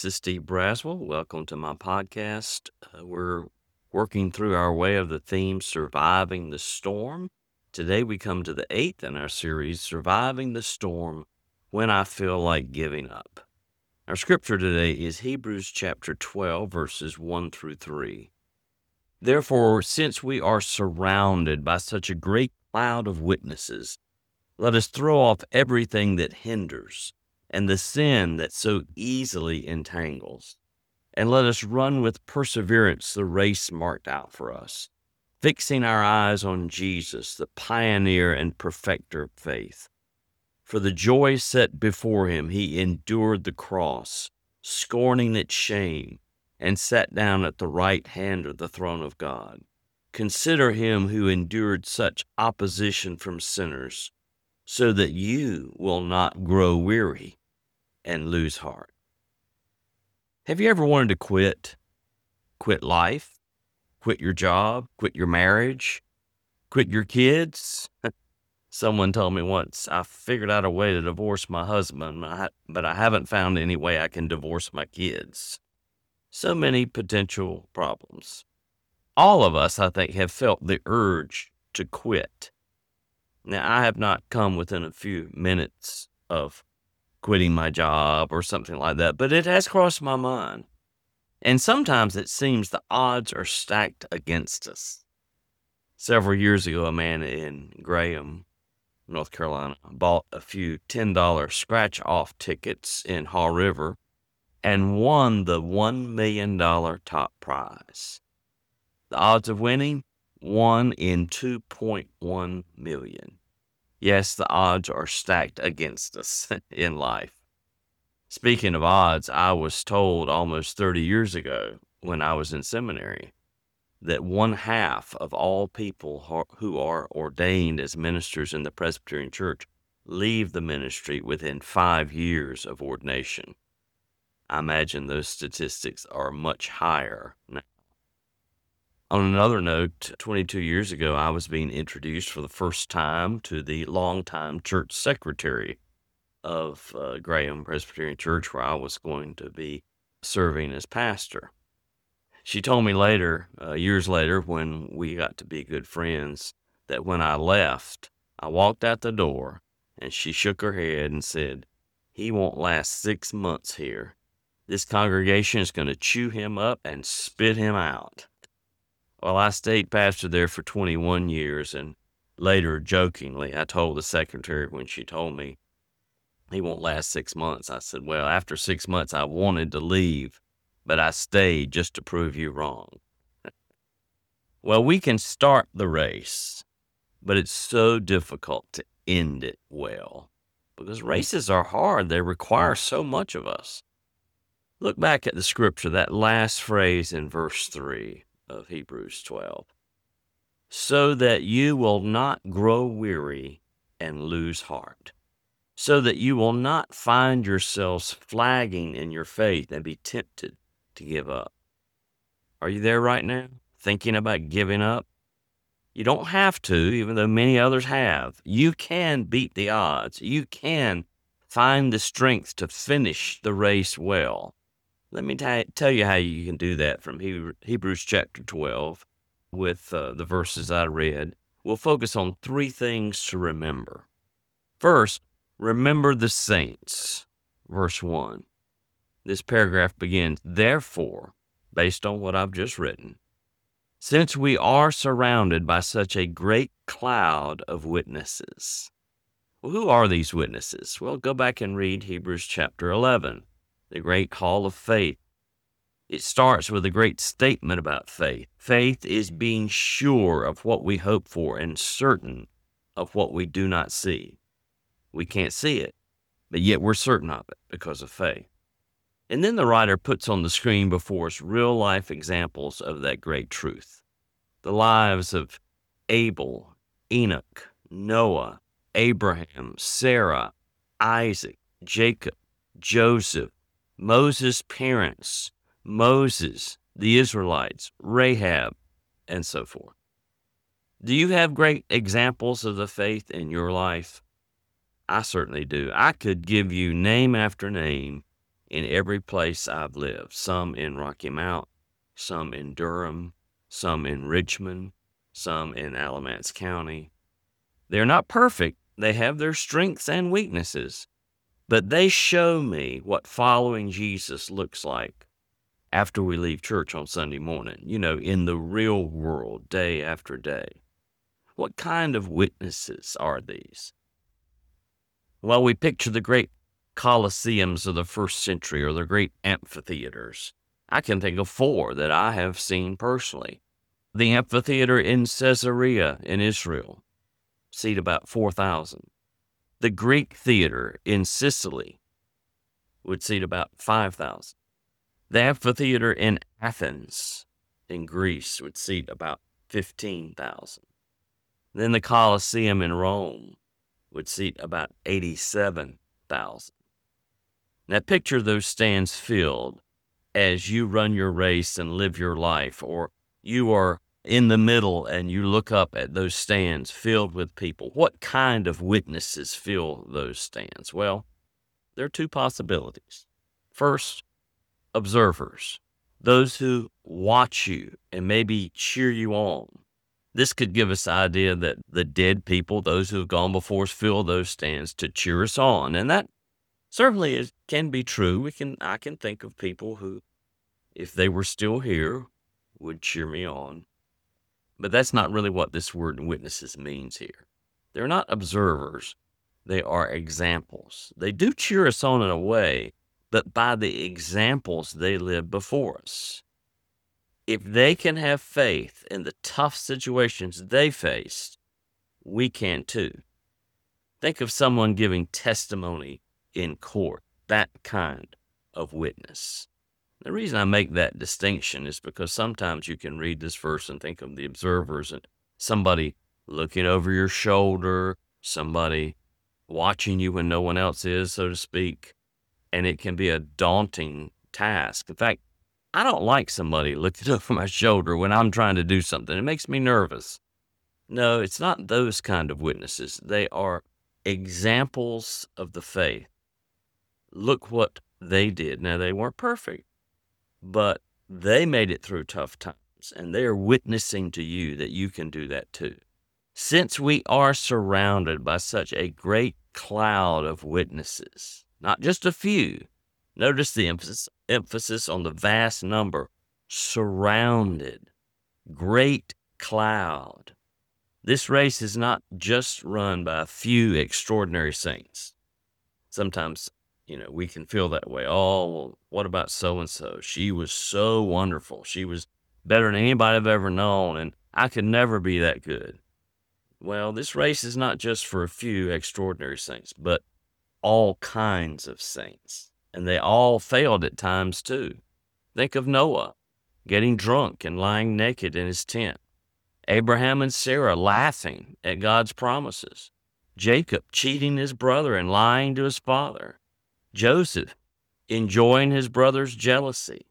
This is Steve Braswell. Welcome to my podcast. We're working through our way of the theme, Surviving the Storm. Today we come to the 8th in our series, Surviving the Storm When I Feel Like Giving Up. Our scripture today is Hebrews chapter 12, verses 1 through 3. Therefore, since we are surrounded by such a great cloud of witnesses, let us throw off everything that hinders and the sin that so easily entangles, and let us run with perseverance the race marked out for us, fixing our eyes on Jesus, the pioneer and perfecter of faith. For the joy set before him, he endured the cross, scorning its shame, and sat down at the right hand of the throne of God. Consider him who endured such opposition from sinners, so that you will not grow weary and lose heart. Have you ever wanted to quit? Quit life? Quit your job? Quit your marriage? Quit your kids? Someone told me once, I figured out a way to divorce my husband, but I haven't found any way I can divorce my kids. So many potential problems. All of us, I think, have felt the urge to quit. Now, I have not come within a few minutes of quitting my job or something like that, but it has crossed my mind. And sometimes it seems the odds are stacked against us. Several years ago, a man in Graham, North Carolina, bought a few $10 scratch-off tickets in Haw River and won the $1 million top prize. The odds of winning? 1 in 2.1 million. Yes, the odds are stacked against us in life. Speaking of odds, I was told almost 30 years ago when I was in seminary that 1/2 of all people who are ordained as ministers in the Presbyterian Church leave the ministry within 5 years of ordination. I imagine those statistics are much higher now. On another note, 22 years ago, I was being introduced for the first time to the longtime church secretary of Graham Presbyterian Church, where I was going to be serving as pastor. She told me later, years later, when we got to be good friends, that when I left, I walked out the door, and she shook her head and said, "He won't last 6 months here. This congregation is going to chew him up and spit him out." Well, I stayed pastor there for 21 years, and later, jokingly, I told the secretary when she told me he won't last 6 months, I said, well, after 6 months, I wanted to leave, but I stayed just to prove you wrong. Well, we can start the race, but it's so difficult to end it well, because races are hard. They require so much of us. Look back at the scripture, that last phrase in verse 3. Of Hebrews 12, so that you will not grow weary and lose heart, so that you will not find yourselves flagging in your faith and be tempted to give up. Are you there right now, thinking about giving up? You don't have to, even though many others have. You can beat the odds. You can find the strength to finish the race well. Let me tell you how you can do that from Hebrews chapter 12 with the verses I read. We'll focus on 3 things to remember. First, remember the saints. Verse 1. This paragraph begins, therefore, based on what I've just written, since we are surrounded by such a great cloud of witnesses. Well, who are these witnesses? Well, go back and read Hebrews chapter 11. The great hall of faith. It starts with a great statement about faith. Faith is being sure of what we hope for and certain of what we do not see. We can't see it, but yet we're certain of it because of faith. And then the writer puts on the screen before us real-life examples of that great truth. The lives of Abel, Enoch, Noah, Abraham, Sarah, Isaac, Jacob, Joseph, Moses' parents, Moses, the Israelites, Rahab, and so forth. Do you have great examples of the faith in your life? I certainly do. I could give you name after name in every place I've lived, some in Rocky Mount, some in Durham, some in Richmond, some in Alamance County. They're not perfect. They have their strengths and weaknesses, but they show me what following Jesus looks like after we leave church on Sunday morning, in the real world, day after day. What kind of witnesses are these? Well, we picture the great Colosseums of the first century or the great amphitheaters. I can think of 4 that I have seen personally. The amphitheater in Caesarea in Israel, seat about 4,000. The Greek theater in Sicily would seat about 5,000. The amphitheater in Athens in Greece would seat about 15,000. Then the Colosseum in Rome would seat about 87,000. Now picture those stands filled as you run your race and live your life, or you are in the middle and you look up at those stands filled with people. What kind of witnesses fill those stands? Well, there are 2 possibilities. First, observers, those who watch you and maybe cheer you on. This could give us the idea that the dead people, those who have gone before us, fill those stands to cheer us on. And that certainly can be true. I can think of people who, if they were still here, would cheer me on. But that's not really what this word witnesses means here. They're not observers. They are examples. They do cheer us on in a way, but by the examples they live before us. If they can have faith in the tough situations they faced, we can too. Think of someone giving testimony in court, that kind of witness. The reason I make that distinction is because sometimes you can read this verse and think of the observers and somebody looking over your shoulder, somebody watching you when no one else is, so to speak, and it can be a daunting task. In fact, I don't like somebody looking over my shoulder when I'm trying to do something. It makes me nervous. No, it's not those kind of witnesses. They are examples of the faith. Look what they did. Now, they weren't perfect, but they made it through tough times, and they are witnessing to you that you can do that too. Since we are surrounded by such a great cloud of witnesses, not just a few, notice the emphasis on the vast number, surrounded, great cloud. This race is not just run by a few extraordinary saints. Sometimes, we can feel that way. Oh, well, what about so-and-so? She was so wonderful. She was better than anybody I've ever known, and I could never be that good. Well, this race is not just for a few extraordinary saints, but all kinds of saints. And they all failed at times too. Think of Noah getting drunk and lying naked in his tent. Abraham and Sarah laughing at God's promises. Jacob cheating his brother and lying to his father. Joseph enjoying his brother's jealousy.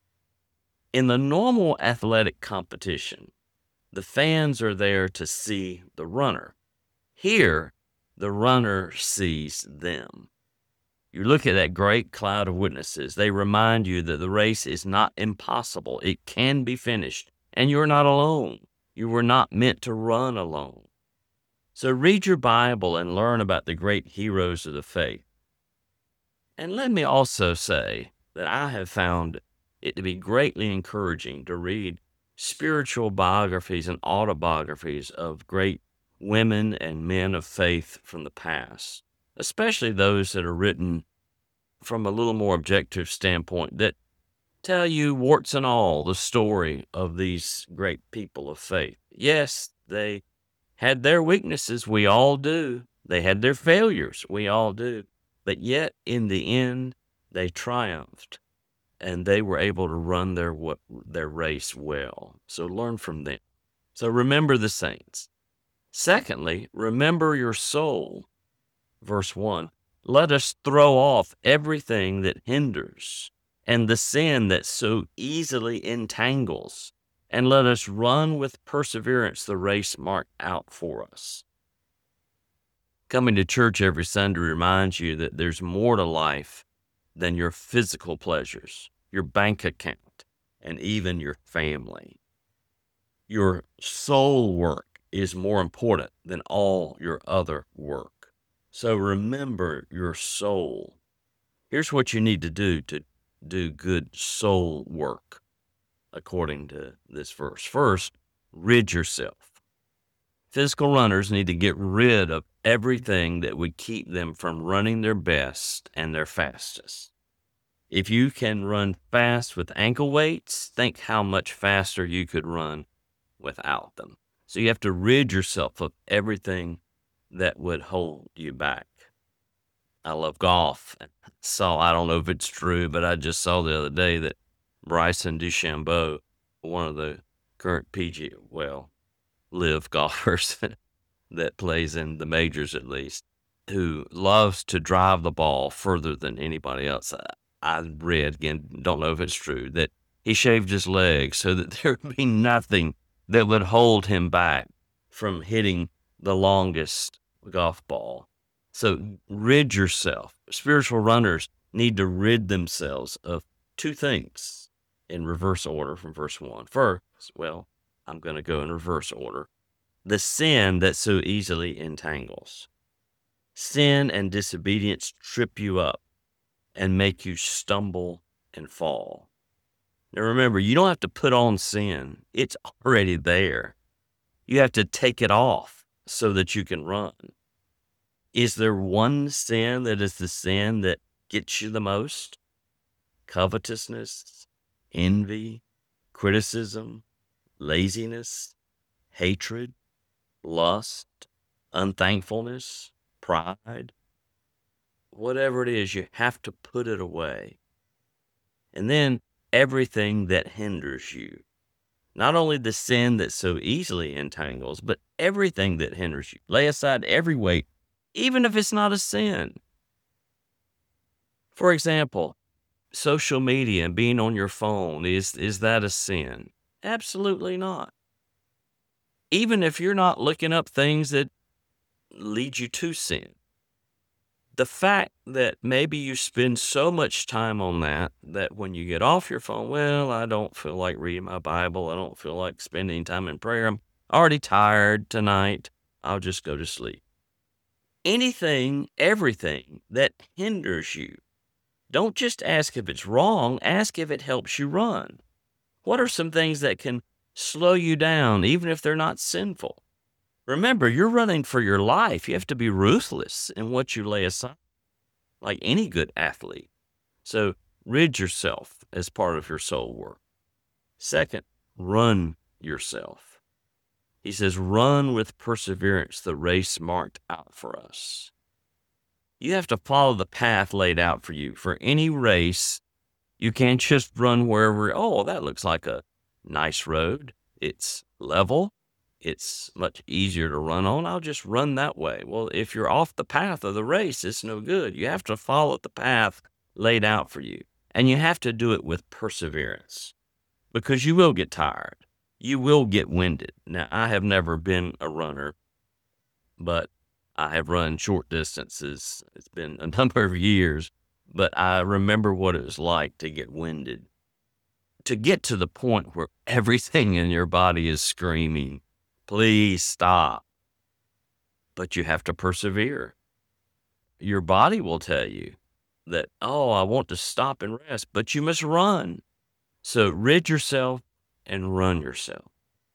In the normal athletic competition, the fans are there to see the runner. Here, the runner sees them. You look at that great cloud of witnesses. They remind you that the race is not impossible. It can be finished, and you're not alone. You were not meant to run alone. So read your Bible and learn about the great heroes of the faith. And let me also say that I have found it to be greatly encouraging to read spiritual biographies and autobiographies of great women and men of faith from the past, especially those that are written from a little more objective standpoint that tell you warts and all the story of these great people of faith. Yes, they had their weaknesses. We all do. They had their failures. We all do. But yet, in the end, they triumphed, and they were able to run their race well. So learn from them. So remember the saints. Secondly, remember your soul. Verse 1, let us throw off everything that hinders and the sin that so easily entangles, and let us run with perseverance the race marked out for us. Coming to church every Sunday reminds you that there's more to life than your physical pleasures, your bank account, and even your family. Your soul work is more important than all your other work. So remember your soul. Here's what you need to do good soul work, according to this verse. First, rid yourself. Physical runners need to get rid of everything that would keep them from running their best and their fastest. If you can run fast with ankle weights, think how much faster you could run without them. So you have to rid yourself of everything that would hold you back. I love golf. I don't know if it's true, but I just saw the other day that Bryson DeChambeau, one of the current live golfers that plays in the majors at least, who loves to drive the ball further than anybody else. I read, again, don't know if it's true, that he shaved his legs so that there would be nothing that would hold him back from hitting the longest golf ball. So rid yourself. Spiritual runners need to rid themselves of two things in reverse order from verse 1. First, I'm going to go in reverse order. The sin that so easily entangles. Sin and disobedience trip you up and make you stumble and fall. Now remember, you don't have to put on sin. It's already there. You have to take it off so that you can run. Is there one sin that is the sin that gets you the most? Covetousness, envy, criticism, laziness, hatred, lust, unthankfulness, pride. Whatever it is, you have to put it away. And then everything that hinders you. Not only the sin that so easily entangles, but everything that hinders you. Lay aside every weight, even if it's not a sin. For example, social media and being on your phone, is that a sin? Absolutely not. Even if you're not looking up things that lead you to sin. The fact that maybe you spend so much time on that when you get off your phone, I don't feel like reading my Bible. I don't feel like spending time in prayer. I'm already tired tonight. I'll just go to sleep. Anything, everything that hinders you. Don't just ask if it's wrong. Ask if it helps you run. What are some things that can slow you down, even if they're not sinful? Remember, you're running for your life. You have to be ruthless in what you lay aside, like any good athlete. So rid yourself as part of your soul work. Second, run yourself. He says, run with perseverance the race marked out for us. You have to follow the path laid out for you. For any race, you can't just run wherever, that looks like a nice road. It's level. It's much easier to run on. I'll just run that way. Well, if you're off the path of the race, it's no good. You have to follow the path laid out for you. And you have to do it with perseverance because you will get tired. You will get winded. Now, I have never been a runner, but I have run short distances. It's been a number of years, but I remember what it was like to get winded. To get to the point where everything in your body is screaming, please stop. But you have to persevere. Your body will tell you that, I want to stop and rest, but you must run. So rid yourself and run yourself.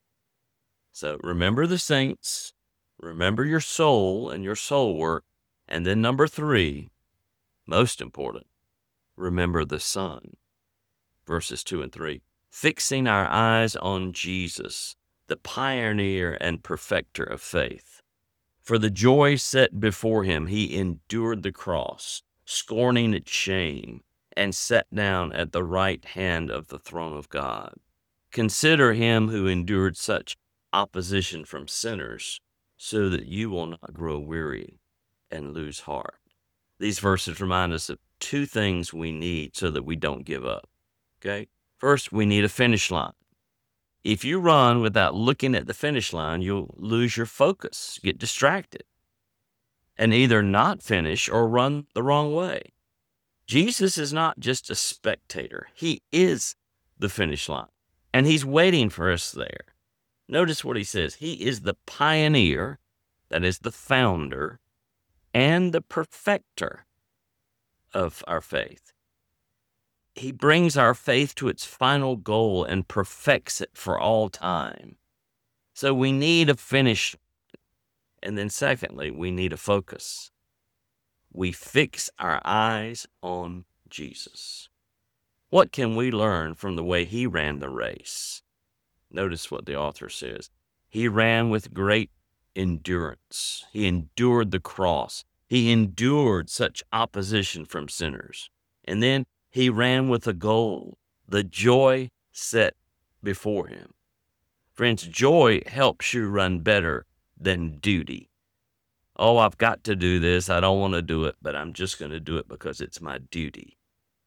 So remember the saints, remember your soul and your soul work. And then number 3, most important, remember the Son. Verses 2 and 3, fixing our eyes on Jesus, the pioneer and perfecter of faith. For the joy set before him, he endured the cross, scorning its shame, and sat down at the right hand of the throne of God. Consider him who endured such opposition from sinners, so that you will not grow weary and lose heart. These verses remind us of 2 things we need so that we don't give up. Okay? First, we need a finish line. If you run without looking at the finish line, you'll lose your focus, get distracted, and either not finish or run the wrong way. Jesus is not just a spectator. He is the finish line, and he's waiting for us there. Notice what he says. He is the pioneer, that is the founder, and the perfecter of our faith. He brings our faith to its final goal and perfects it for all time. So we need a finish. And then secondly, we need a focus. We fix our eyes on Jesus. What can we learn from the way he ran the race? Notice what the author says. He ran with great endurance. He endured the cross. He endured such opposition from sinners. And then he ran with a goal, the joy set before him. Friends, joy helps you run better than duty. Oh, I've got to do this. I don't want to do it, but I'm just going to do it because it's my duty.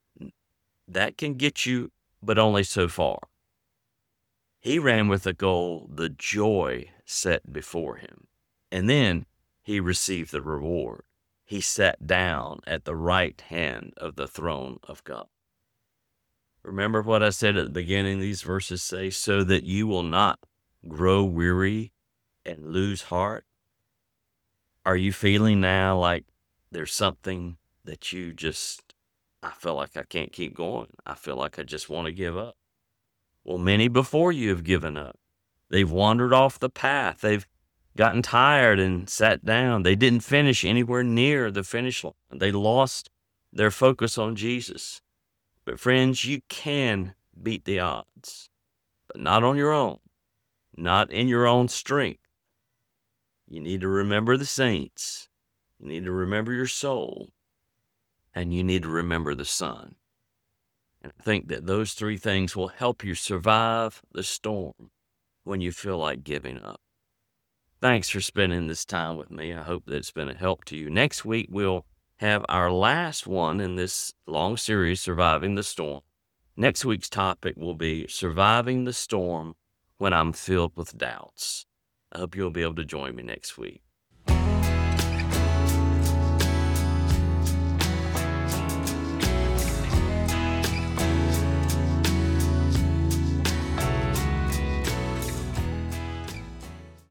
That can get you, but only so far. He ran with a goal, the joy set before him. And then he received the reward. He sat down at the right hand of the throne of God. Remember what I said at the beginning? These verses say, so that you will not grow weary and lose heart. Are you feeling now like there's something that I feel like I can't keep going. I feel like I just want to give up. Well, many before you have given up. They've wandered off the path. They've gotten tired and sat down. They didn't finish anywhere near the finish line. They lost their focus on Jesus. But friends, you can beat the odds, but not on your own, not in your own strength. You need to remember the saints. You need to remember your soul, and you need to remember the Son. And I think that those three things will help you survive the storm when you feel like giving up. Thanks for spending this time with me. I hope that it's been a help to you. Next week, we'll have our last one in this long series, Surviving the Storm. Next week's topic will be Surviving the Storm When I'm Filled with Doubts. I hope you'll be able to join me next week.